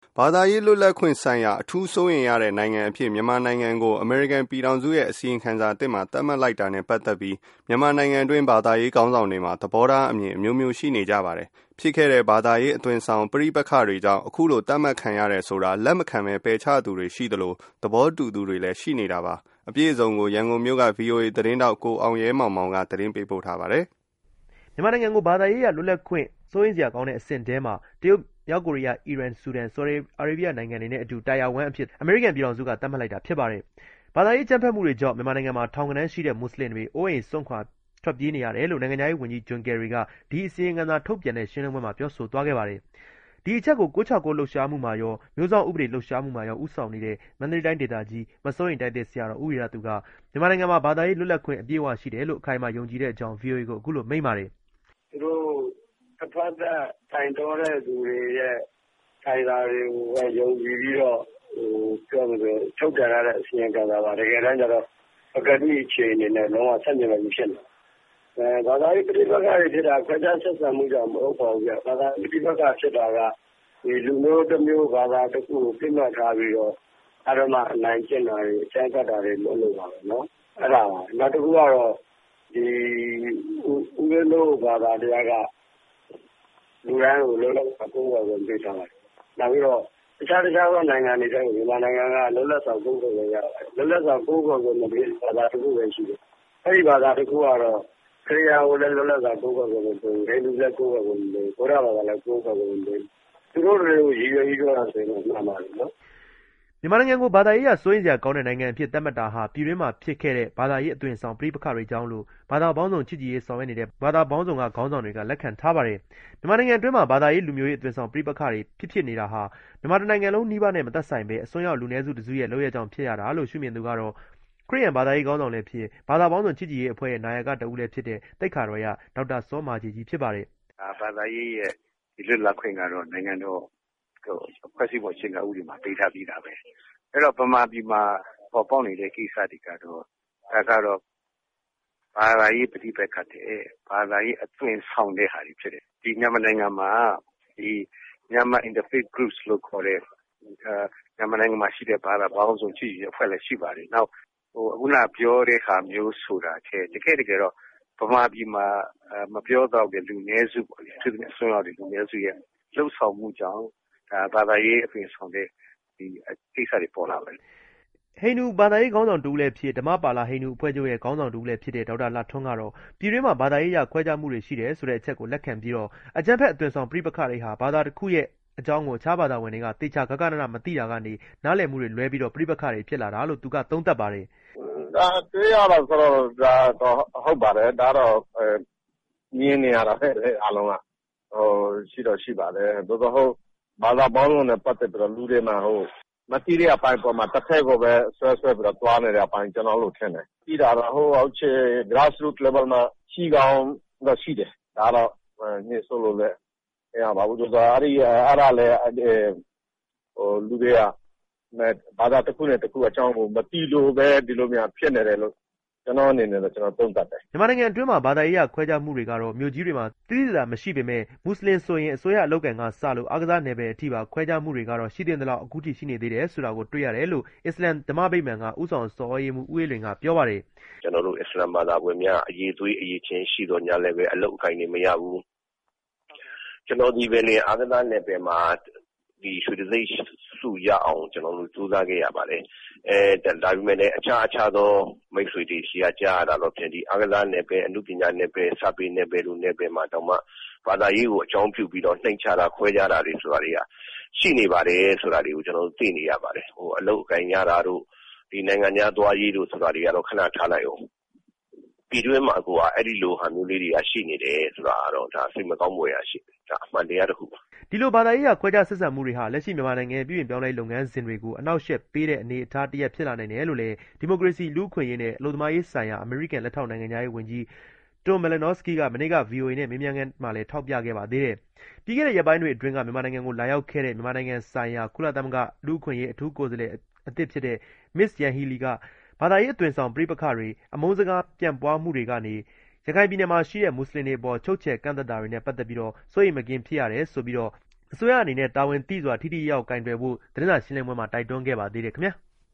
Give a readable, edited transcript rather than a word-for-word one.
ဘာသာရေးလွတ်လပ်ခွင့်ဆိုင်ရာအထူးစိုးရိမ်ရတဲ့နိုင်ငံအဖြစ်မြန်မာနိုင်ငံကိုအမေရိကန်ပြည်ထောင်စုရဲ့အစီရင်ခံစာအသစ်မှာသတ်မှတ်လိုက်တာနဲ့ပတ်သက်ပြီးမြန်မာနိုင်ငံတွင်းဘာသာရေးခေါင်းဆောင်တွေမှာသဘောထားအမြင်အမျိုးမျိုးရှိနေကြပါတယ်။ဖြစ်ခဲ့တဲ့ဘာသာရေးအသွင်ဆောင်ပဋိပက္ခတွေကြောင့်အခုလိုသတ်မှတ်ခံရတယ်ဆိုတာလက်မခံပဲပယ်ချသူတွေရှိသလိုသဘောတူသူတွေလည်းရှိနေတာပါ။အပြည့်အစုံကိုရန်ကုန်မြို့က VOA သတင်းတောက်ကိုအောင်ရဲမောင်မောင်ကသတင်းပေးပို့ထားပါတယ်။မြန်မာနိုင်ငံကိုဘာသာရေးရလွတ်လပ်ခွင့်စိုးရိမ်စရာကောင်းတဲ့အဆင့်ထဲမှာတရုတ်မြောက်ကိုရီးယားအီရန်ဆူဒန်ဆော်ဒီအာရေဗျနိုင်ငံတွေနဲ့အတူတာယာဝမ်အဖြစ်အမေရိကန်ပြည်ထောင်စုကသတ်မှတ်လိုက်တာဖြစ်ပါတယ်။ဘာသာရေးကြမ်းဖက်မှုတွေကြောင့်မြန်မာနိုင်ငံမှာထောင်ကနန်းရှိတဲ့မွတ်စလင်တွေအိုးအိမ်စွန့်ခွာထွက်ပြေးနေရတယ်လို့နိုင်ငံခြားရေးဝန်ကြီးဂျွန်ကယ်ရီကဒီအစီရင်ခံစာထုတ်ပြန်တဲ့ရှင်းလင်းပွဲမှာပြောဆိုသွားခဲ့ပါတယ်။ဒီအချက်ကို969လှုပ်ရှားမှုမှာရောမျိုးစောင့်ဥပဒေလှုပ်ရှားမှုမှာရောဥဆောင်နေတဲ့မန္တလေးတိုင်းဒေသကြီးမစိုးရိမ်တိုက်တဲ့ဆရာတော်ဦးဝီရသူကမြန်မာနိုင်ငံမှာဘာသာရေးလွတ်လပ်ခွင့်အပြည့်အဝရှိတယ်လို့အခိုင်အမာယုံကြည်တဲ့အကြောင်း VOA ကိုအခုလိုမိန့်ပါတယ်။သူတို့တစ်ဖက်သက်တိုင်တော်တဲ့သူတွေရဲ့တိုင်တာတွေကိုယုံကြည်ပြီးတော့ပြောလို့ထုတ်ပြန်ရတဲ့အစီရင်ခံစာပါတကယ်တမ်းကျတော့အကတိအခြေအနေနဲ့လုံးဝဆက်မြင်လို့ဖြစ်နေ။ဘာသာရေးပဋိပက္ခတွေဖြစ်တာခွဲခြားဆက်ဆံမှုကြောင့်မဟုတ်ပါဘူးဗျ။ဘာသာပဋိပက္ခဖြစ်တာကဒီလူမျိုးတစ်မျိုးဘာသာတစ်ခုကိုပြစ်မှတ်ထားပြီးတော့အရမအနိုင်ကျင့်တာတွေအကျဉ်းချတာတွေလုပ်လို့ပါပဲနော်။အဲ့ဒါပါနောက်တစ်ခုကတော့ဒီဦးရလို့ဘာသာတရားကလူတိုင်းကိုလုံးလုံးကိုယ်ကိုယ်ပြေးထားပါတယ်။နောက်ပြီးတော့တခြားသောနိုင်ငံတွေတဲ့မြန်မာနိုင်ငံကလွတ်လပ်စွာကိုယ်ကိုယ်ကိုရလွတ်လပ်စွာကိုယ်ကိုယ်ကိုမပြေးဘာသာတစ်ခုပဲရှိတယ်။အဲ့ဒီဘာသာတစ်ခုကတော့ခရစ်ယာန်ကိုလည်းလွတ်လပ်စွာကိုယ်ကိုယ်ကိုပြေးဒိလူလည်းကိုယ်ကိုယ်ကိုပြေးဘုရားဘာသာလည်းကိုယ်ကိုယ်ကိုပြေးသူတို့တွေကိုရည်ရွယ်ပြီးတော့ဆိုရင်မှန်ပါတယ်နော်မြန်မာနိုင်ငံကိုဘာသာရေးအရစိုးရိမ်စရာကောင်းတဲ့နိုင်ငံအဖြစ်သတ်မှတ်တာဟာပြည်တွင်းမှာဖြစ်ခဲ့တဲ့ဘာသာရေးအသွင်ဆောင်ပဋိပက္ခတွေကြောင့်လို့ဘာသာပေါင်းစုံချစ်ကြည်ရေးဆောင်ရွက်နေတဲ့ဘာသာပေါင်းစုံကခေါင်းဆောင်တွေကလက်ခံထားပါတယ်။မြန်မာနိုင်ငံအတွင်းမှာဘာသာရေးလူမျိုးရေးအသွင်ဆောင်ပဋိပက္ခတွေဖြစ်နေတာဟာမြန်မာနိုင်ငံလုံးနှီးပါးနဲ့မသက်ဆိုင်ပဲအစွန်းရောက်လူနည်းစုတစုရဲ့လုပ်ရကြောင်းဖြစ်ရတာလို့ရှုမြင်သူကတော့ခရစ်ယာန်ဘာသာရေးခေါင်းဆောင်လည်းဖြစ်ဘာသာပေါင်းစုံချစ်ကြည်ရေးအဖွဲ့ရဲ့နာယကတဦးလည်းဖြစ်တဲ့တိတ်ခါတော်ရဒေါက်တာစောမာကြီးဖြစ်ပါတယ်။ဘာသာရေးရဲ့ဒီလွတ်လပ်ခွင့်ကတော့နိုင်ငံတော်ဖွဲ့စည်းပုံအခြေခံဥပဒေမှာပေးထားပြီးတာပဲ။အဲ့တော့ဗမာပြည်မှာပေါ်ပေါက်နေတဲ့ကိစ္စတွေကတော့ဒါကတော့ဘာသာရေးပဋိပက္ခတဲ့ဘာသာရေးအသွင်ဆောင်တဲ့ဟာတွေဖြစ်တယ်။ဒီမြန်မာနိုင်ငံမှာဒီမြန်မာ interfaith groups လို့ခေါ်တဲ့မြန်မာနိုင်ငံမှာရှိတဲ့ဘာသာပေါင်းစုံချစ်ကြည်ရေးအဖွဲ့လည်းရှိပါတယ်။နောက်အခုနပြောတဲ့ဟာမျိုးဆိုတာတဲ့တကယ်တော့ဗမာပြည်မှာမပြောတော့တဲ့လူနည်းစုပေါ့လေ။သူတို့ဆွမ်းရောက်တဲ့လူနည်းစုရဲ့လှုပ်ဆောင်မှုကြောင့်ဘာသာရေးအသွင်ဆောင်တဲ့ဒီကိစ္စတွေပေါ်လာတယ်ဟိန္ဒူဘာသာရေးခေါင်းဆောင်တူလည်းဖြစ်ဓမ္မပါဠိဟိန္ဒူအဖွဲ့ချုပ်ရဲ့ခေါင်းဆောင်တူလည်းဖြစ်တဲ့ဒေါက်တာလှထွန်းကတော့ပြည်တွင်းမှာဘာသာရေးရခွဲခြားမှုတွေရှိတယ်ဆိုတဲ့အချက်ကိုလက်ခံပြီးတော့အကြမ်းဖက်အသွင်ဆောင်ပြိပခါတွေဟာဘာသာတစ်ခုရဲ့အကြောင်းကိုခြားဘာသာဝင်တွေကတေချာဂဂနနမသိတာကနေနားလည်မှုတွေလွဲပြီးတော့ပြိပခါတွေဖြစ်လာတာလို့သူကသုံးသပ်ပါတယ်ဒါတွေ့ရတော့ဆိုတော့ဒါတော့ဟုတ်ပါတယ်ဒါတော့မြင်နေရတာပဲအားလုံးကရှိတော့ရှိပါတယ်သို့တော့ဟုတ်ဘာသာပေါင်းလုံးနဲ့ပတ်သက်ပြီးတော့လူတွေမှာမတိရအပိုင်းပေါ်မှာတစ်ထည့်ကိုပဲဆွဲပြီးတော့တွားနေတဲ့အပိုင်းကျွန်တော်တို့ထင်တယ်ပြီးတာတော့အောက်ခြေ grassroots level မှာရှိကောင်းတော့ရှိတယ်ဒါတော့ညစ်ဆိုလို့လည်းရပါဘူးဆိုတော့အဲ့ဒါလည်းလူတွေကဘာသာတစ်ခုနဲ့တစ်ခုအကြောင်းကိုမတိလို့ပဲဒီလိုများဖြစ်နေတယ်လို့ကျွန်တော်အနေနဲ့ကျွန်တော်သုံးသပ်တယ်မြန်မာနိုင်ငံအတွင်းမှာဘာသာရေးရခွဲခြားမှုတွေကတော့မြို့ကြီးတွေမှာတိတိကျကျမရှိပေမဲ့မွတ်စလင်ဆိုရင်အစိုးရအလုပ်ကံကစလို့အားကစားနယ်ပယ်အထိပါခွဲခြားမှုတွေကတော့ရှိတဲ့လောက်အခုထိရှိနေသေးတယ်ဆိုတာကိုတွေ့ရတယ်လို့အစ္စလမ်ဓမ္မဗိမာန်ကဥဆောင်စော်ရေးမှုဦးအေးလွင်ကပြောပါတယ်ကျွန်တော်တို့အစ္စလမ်ဘာသာဝင်များအရေးသွေးအရေးချင်းရှိတော့ညာလည်းပဲအလုပ်အကိုင်တွေမရဘူးကျွန်တော်ဒီပဲလေအားကစားနယ်ပယ်မှာဒီရွှေတံဆိပ်စုရအောင်ကျွန်တော်တို့စူးစမ်းခဲ့ရပါတယ်ဒါပေမဲ့လည်းအခြားသောမိတ်ဆွေတွေရှိရကြားရတာတော့ဖြစ်ဒီအားကစားနယ်ပယ်အမှုပညာနယ်ပယ်စာပေနယ်ပယ်လိုနယ်ပယ်မှာတောင်မှဘာသာရေးကိုအကြောင်းပြုပြီးတော့နှိမ်ချတာခွဲခြားတာတွေဆိုတာတွေကရှိနေပါတယ်ဆိုတာတွေကိုကျွန်တော်တို့သိနေရပါတယ်အလုပ်အကိုင်ရတာတို့ဒီနိုင်ငံသားသွားရေးတို့ဆိုတာတွေကတော့ခဏထားလိုက်အောင်ပြည်တွင်းမှာကိုအဲ့ဒီလိုဟာမျိုးလေးတွေကရှိနေတယ်ဆိုတာတော့ဒါစိတ်မကောင်းဖွယ်ရရှိတယ်ဒါအမှန်တရားတစ်ခုပါဒီလိုဘာသာရေးခွဲခြားဆက်ဆံမှုတွေဟာလက်ရှိမြန်မာနိုင်ငံပြည်ပြင်ပြောင်းလဲလုပ်ငန်းစဉ်တွေကိုအနောက်ရှက်ပေးတဲ့အနေအထားတရက်ဖြစ်လာနိုင်တယ်လို့လည်းဒီမိုကရေစီလူ့အခွင့်အရေးနဲ့အလို့သမားရေးဆိုင်ရာအမေရိကန်လက်ထောက်နိုင်ငံသားရေးဝန်ကြီးတိုမလန်နော့စကီကမနေ့က VOA နဲ့မေးမြန်းခန်းမှာလည်းထောက်ပြခဲ့ပါသေးတယ်။ပြီးခဲ့တဲ့ရက်ပိုင်းတွေအတွင်းကမြန်မာနိုင်ငံကိုလာရောက်ခဲ့တဲ့မြန်မာနိုင်ငံဆိုင်ရာကုလသမဂ္ဂလူ့အခွင့်အရေးအထူးကိုယ်စားလှယ်အသစ်ဖြစ်တဲ့ Miss Yanghee Lee ကဘာသာရေးအသွင်ဆောင်ပြိပခါတွေအမုန်းစကားပြန့်ပွားမှုတွေကနေရခိုင်ပြည်နယ်မှာရှိတဲ့မွတ်စလင်တွေအပေါ်ချုပ်ချယ်ကန့်သက်တာတွေနဲ့ပတ်သက်ပြီးတော့စိုးရိမ်မကင်းဖြစ်ရတယ်ဆိုပြီးတော့အစိုးရအနေနဲ့တာဝန်သိစွာထိထိရောက်ကိုင်တွယ်ဖို့သတင်းစာရှင်းလင်းပွဲမှာတိုက်တွန်းခဲ့ပါသေးတယ်ခင်ဗျာ။